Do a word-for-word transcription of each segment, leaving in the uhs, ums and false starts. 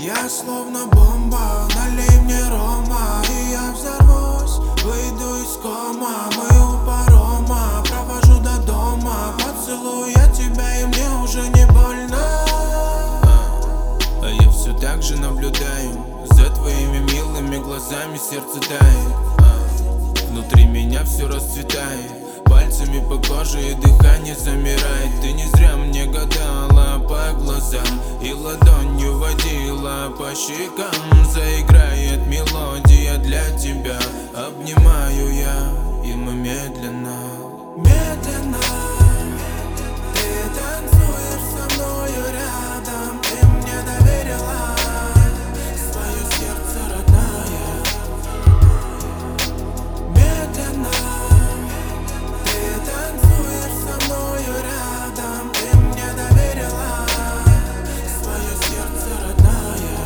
Я словно бомба, налей мне рома, и я взорвусь, выйду из кома. Мы у парома, провожу до дома. Поцелую я тебя, и мне уже не больно. А я все так же наблюдаю за твоими милыми глазами, сердце тает, а внутри меня все расцветает. Пальцами по коже и дыхание замирает. Ты не зря мне гадала по глазам и ладонью водила по щекам. Заиграет мелодия для тебя. Обнимаю я, и мы медленно, медленно ты танцуешь со мною рядом. Ты мне доверила свое сердце, родная. Медленно ты танцуешь со мною рядом. Ты мне доверила свое сердце, родная.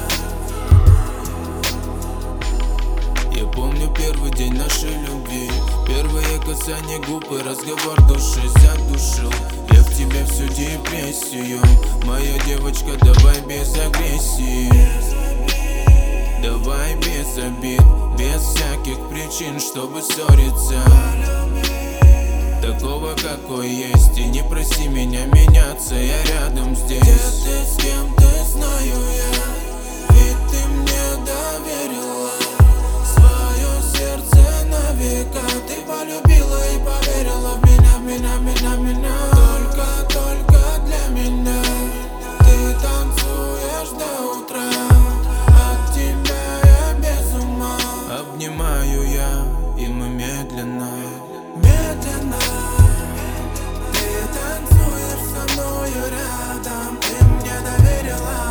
я помню первый день нашей любви. Первое касание губ и разговор души задушил. Я в тебе всю депрессию. Моя девочка, давай без агрессии. Давай без обид, без всяких причин, чтобы ссориться. Такого, какой есть, и не проси меня меняться, я рядом здесь. Где ты, с кем ты, знаю я, ведь ты мне доверила свое сердце на века. Ты полюбила и поверила в меня, в меня, в меня, в меня. Только, только для меня ты танцуешь до утра. От тебя я без ума. Обнимаю я, и мы медленно, медленно ты танцуешь со мною рядом. Ты мне доверила